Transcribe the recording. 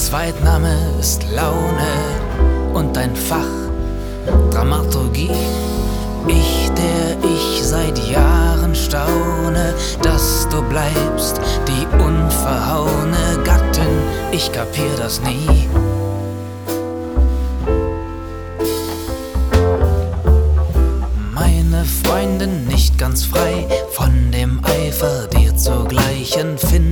Zweitname ist Laune und dein Fach Dramaturgie. Der ich seit Jahren staune, dass du bleibst, die unverhaune Gattin, ich kapier das nie. Meine Freundin nicht ganz frei von dem Eifer, dir zur gleichen finden.